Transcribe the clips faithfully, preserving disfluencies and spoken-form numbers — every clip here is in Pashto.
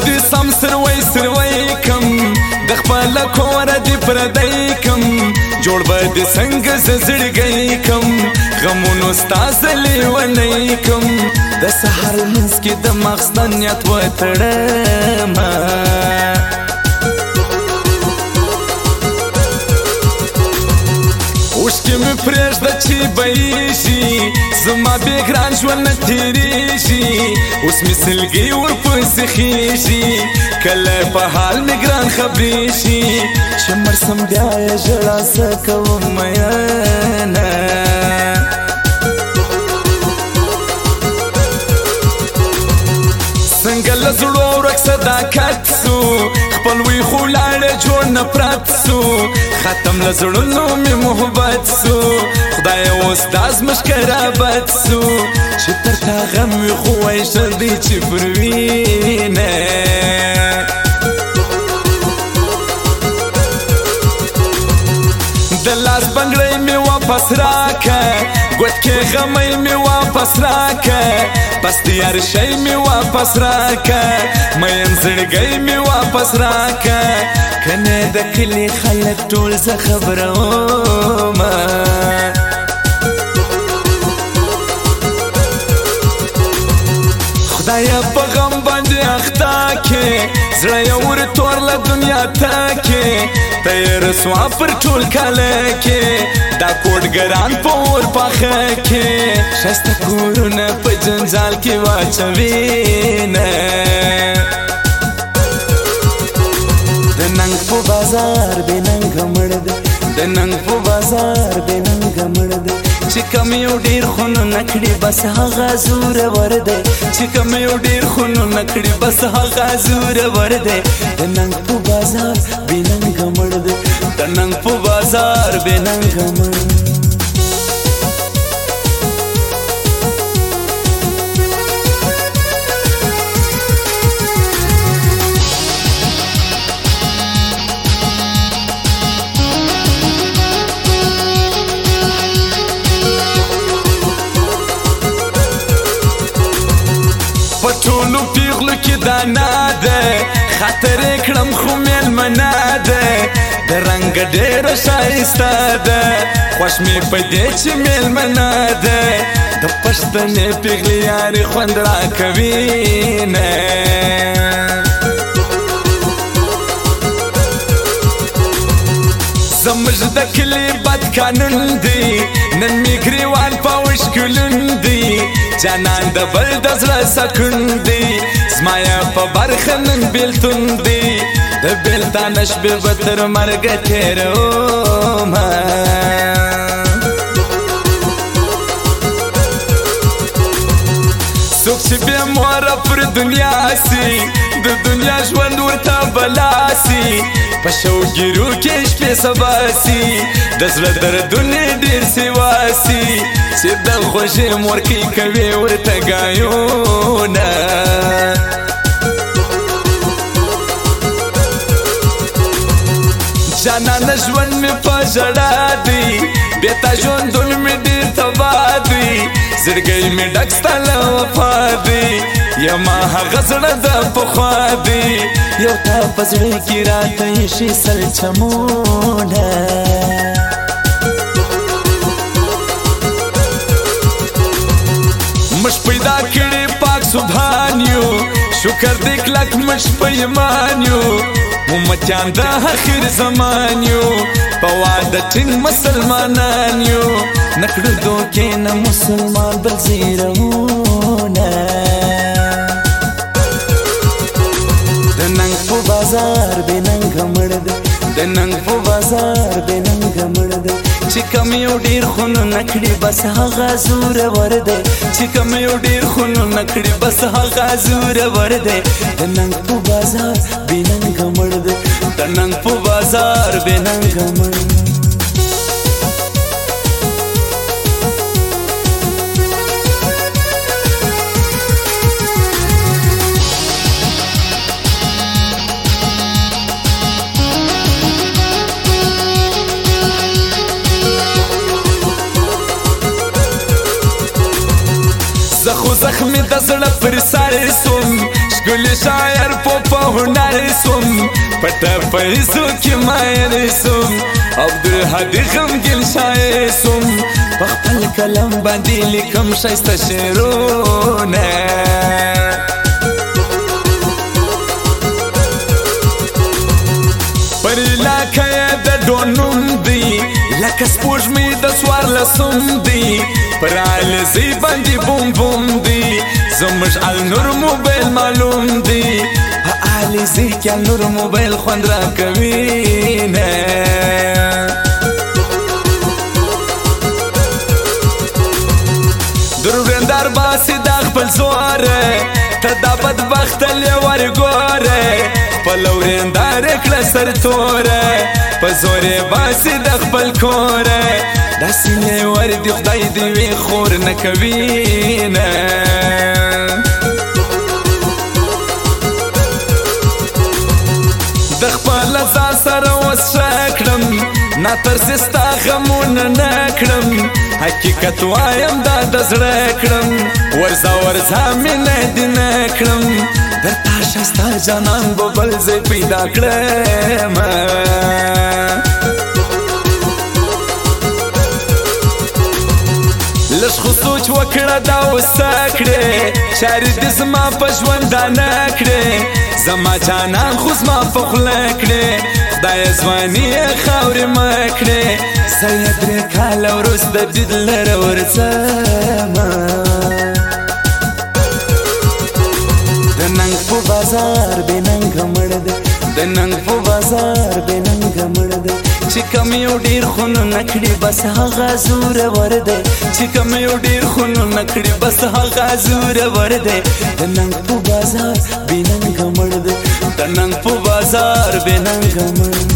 دې سم سروي سروي کم د خپل کور دې پردی کم جوړ به دې څنګه زړګی کم غمونو ستا لیونی کم د سحر منځ کې د مغز د نیت وتړمه اوښکې مې پرېږده چې بهیږي زما بېګران ژوند نه تېرېږي اوس مې سلګۍ ورپسې خېږي کله په حال مې ګران خبرېږي چې مړ سم بیا یې ژړا څه کوم میینه څنګه له زړو ورک صداقت سو خپلوي خو لاړې جوړ نفرت سو ختم له زړونو مې محبت سو خدای اوس دا زموږ قرابت سو چې تر تا غم وي خو ویشل دی چې پر وینه د لاس بنګړۍ مې واپس راکه ګوت کې غمی مې واپس راکه پس تیار شی مې واپس راکه مین زړګی مې واپس راکه کنه د کلي خلک ټول زه خبرومه خدایا په غم باندې اخته کې زړه یې ور تور له دنیا ته کې ته یې رسوا پر ټول کاله کې دا کوډګران په اور پاخه کې ښایسته کورونه په جنجال کې واچوینه د ننګ په بازار بې ننګه مړ دی د ننګ په بازار بې ننګه مړ دی چې کم یو ډېر خونو نه کړي بس هغه زورور دی چې کم یو ډېر خونو نه کړي بس هغه زورور دی د ننګ په بازار بې ننګه مړ دی د ننګ په بازار بې ننګه مړ په ټولو پیغلو کې دانا ده خاطر یې کړم خو مېلمنه ده د رنګ ډېره ښایسته ده خوښ مې په دې چې مېلمنه ده د پښتنې پیغلې یارې خوند راکوینه زموږ د کلي بد قانون دی نن مې ګریوان په وشکلون دی جانان د بل د زړه سکون دی زما یې په برخه نن بېلتون دی د بېلتانه شپې به تر مرګه تېرومه څوک چې بې موره پر دنیا سي د دنیا ژوند ورته بلا سي په شوګیرو کې شپې سبا سي د زړه دردونه ډېر سیوا سي چې د خوښۍ مورکۍ کوي ورته ګایونه جانانه ژوند مې په ژړا دی بې تا ژوندون مې ډېر تباه دی زړګی مې ډک ستا له وفا دی یما هغه زړه د پخوا دی یو تا په زړه کې راته ایښي سل چمونه مش پیدا کړي پاک سبحان یو شکر دې کلک مش په ایمان یو امتیان د آخر زمان یو په واده ټینګ مسلمانان یو نکړو دوکې نه مسلمان بل زیرونه د ننګ په بازار بې ننګه مړ دی د ننګ په بازار بې ننګه مړ دی چې کم یو ډېر خونو نه کړي بس هغه زورور دی چې کم یو ډېر خونو نه کړي بس هغه زورور دی د ننګ په بازار بې ننګه مړ دی د ننګ په بازار بې ننګه مړ زخو زخمی د زړه پر سر سوم ښکلی شاعر په هنر سوم پټه پیسو کې مایر سوم عبدالهادي غمګین شاعر سوم په خپل قلم باندې لیکم ښایسته شعرونه پر علاقه یې د ډونوم دی لکه سپوږمۍ د څوارلسم دی پر علیزي باندې بوم بوم دی زموږ النور موبایل معلوم دی په علیزي کې النور موبایل خوند راکوي نه دروېندار باسي دا خپل زوره ته دا بدبخته لیوار ګوره خپل ورېندار کړه سرتوره په زور یې باسي د خپل کوره داسې لیوار دي خدای دې وي خور نه کوي نه د خپل ځان سره اوس ښه کړم ناترسې ستا غمونه نه کړم حقیقت وایم دا د زړه کړم ورځه ورځه مینه دې نه کړم درته ښایسته جانان به بل ځای پیدا کړم لږ خو سوچ وکړه دا اوس څه کړې چارې دې زما په ژوندانه کړې زما جانان خو زما په خوله کړې خدایه ځواني یې خاورې مه کړې زه یې درې کاله وروسته دید لره ورځمه د ننګ په بازار بې ننګه مړ دی د ننګ په بازار بې ننګه مړ دی چې کم یو ډېر خونونه کړي بس هغه زورور دی چې کم یو ډېر خونونه کړي بس هغه زورور دی د ننګ په بازار بې ننګه مړ دی د ننګ په بازار بې ننګه مړ دی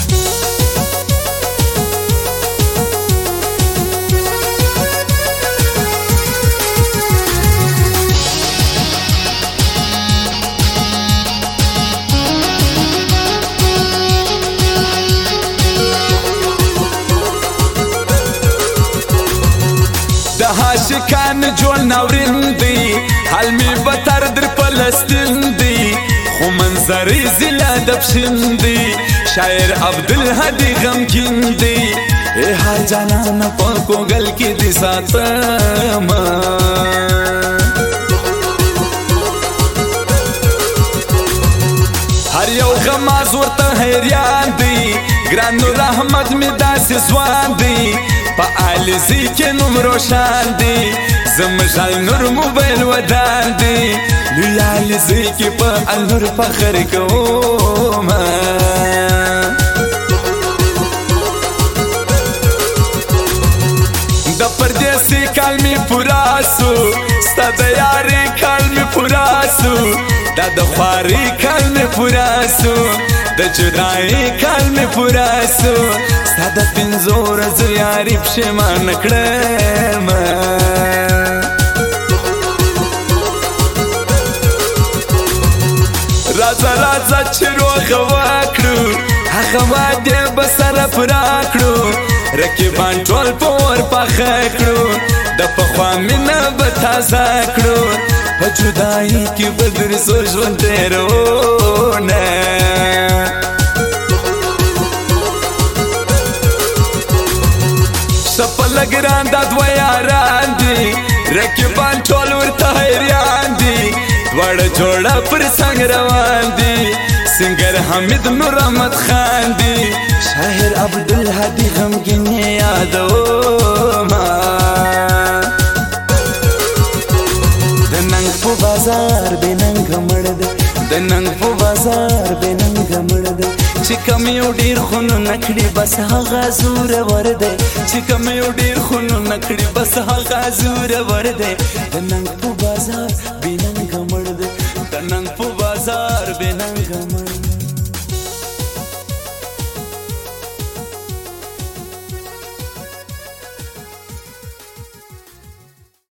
عاشقان جوړ ناورین دی حال می بتر در فلسطین دی خو منظرې زلا د پښین دی شاعر عبدالهادي غمګین دی ای هر جانان په کوګل کې دي ساتم هر یو غماز ورته حیران دی ګران نور احمد می داسې ځوان دی په علیزي کې نوم روشان دی زموږ النور موبایل ودان دی لوی علیزي کې په النور فخر کوم د پردیسي کال مې پوره سو ستا د یارې کال مې پوره سو دا د خواري کال مې پوره سو د جدایي کال مې پوره سو ستا د پنځو ورځو یاري پښېمانه کړم راځه راځه چې روغه وکړو هغه وعدې به سره پوره کړو رقیبان ټول په اور پاخه کړو د پخوا مینه به تازه کړو په جدایي کې به درځو ژوند تېرونه سپل ګران دا دوه یاران دي رقیبان ټول ورته حیران دي دواړه جوړه پر څنګ روان دي سنگر حمید نور احمد خان دی شاعر عبدالهادي غمګین یادومه د ننګ په بازار بې ننګه مړ دی د ننګ په بازار بې ننګه مړ دی چې کم یو ډېر خونونه کړي بس هغه زورور دی چې کم یو ډېر خونونه کړي بس هغه زورور دی د ننګ په بازار بې ننګه مړ دی د ننګ په بازار بې ننګه مړ